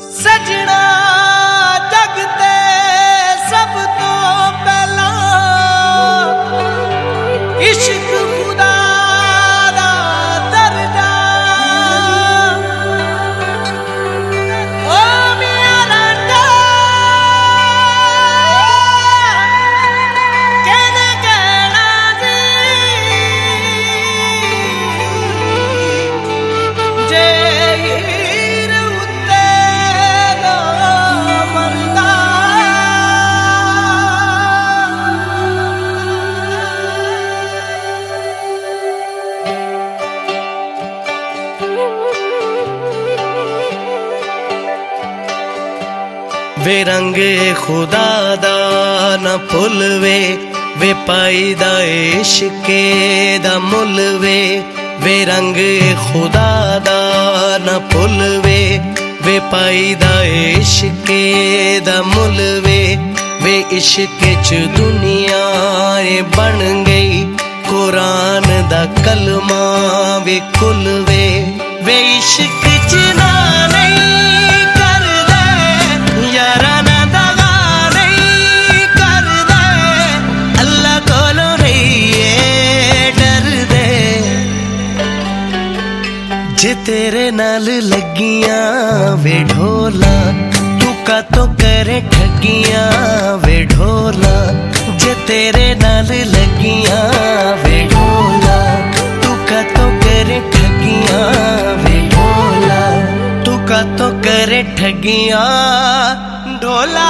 सजना जगते सब तो पहला इश्क खुदा दा दर्जा। ओ मेरा कहना कहना जे वे रंग खुदा दा न भुलवे वे पाई दा इश्के दा मुल वे रंग खुदा दा न भुलवे वे पाई दा इश्के दा मुल वे इश्क च दुनिया बन गई कुरान दा कलमा वे कुल वे इश्क च ना नहीं जे तेरे नाल लगियां वे ढोला तू का तो करे ठगियां वे ढोला। जे तेरे नाल लगियां वे ढोला तू का तो करे ठगियां वे ढोला। तू का तो करे ठगियां ढोला।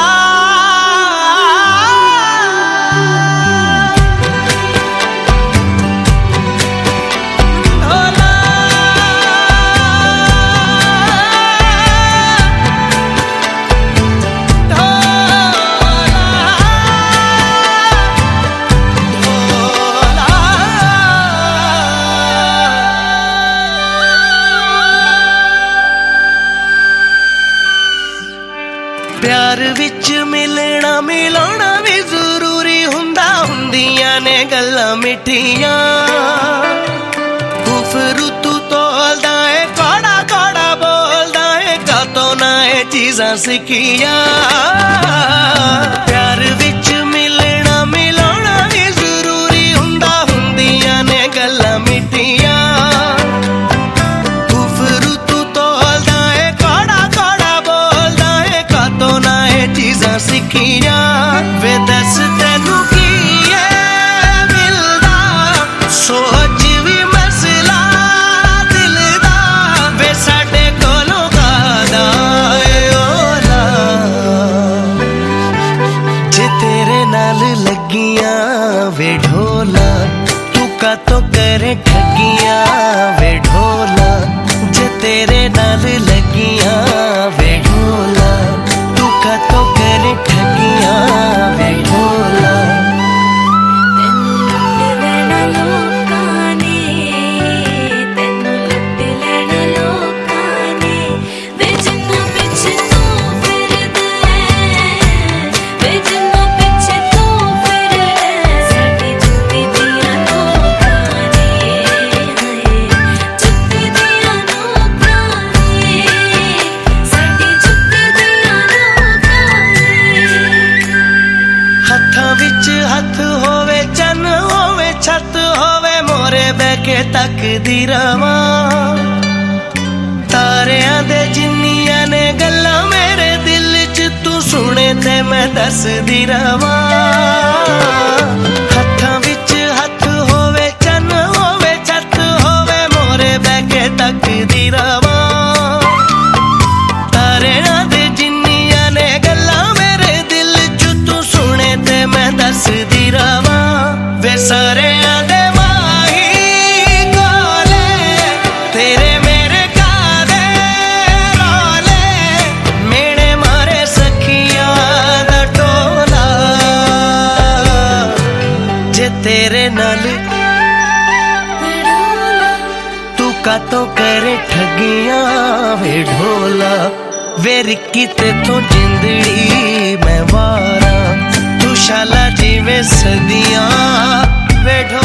प्यार विच मिलना मिलाना भी जरूरी हुंदा हुंदियां ने गल्लां मिठियां। कुफरू तू तोलदा है कौड़ा कौड़ा बोलदा है कातों ना है चीज़ां सिखियां। प्यार विच मिलना मिलाना भी जरूरी हुंदा हुंदियां ने गल्लां मिठियां। सिखिया वे दस तेनू की मिलदा सोच भी मसला दिल दा वे साडे कोलों कादा ओला। जे तेरे नाल लगियां वे ढोला तू का तो करे ठगियां वे ढोला। जे तेरे नाल लगियां वे ढोला तू का तो करे ठगियां वे ढोला। हथ होवे चन होवे छत होवे मोरे बैके तकदी रवा। तारियां दे जिन्नियां ने गल्लां मेरे दिल च तू सुने ते मैं दसदी रवा। हत्थां विच हथ होवे चन होवे छत होवे मोरे बैके तकदी रवा। तारियां दे जिन्नियां ने गल्लां मेरे दिल च तू सुने ते मैं दसदी रवा। वे सारेयां दे माही कोले तेरे मेरे कादे रोले मेरे मारे सखियां दा टोला। जे तेरे नाल तू का तो करे ठगियां वे ढोला। वे रिक्की तेथों जिंदड़ी मैं वारा तू शाला जीवे सदियां वे ढोला।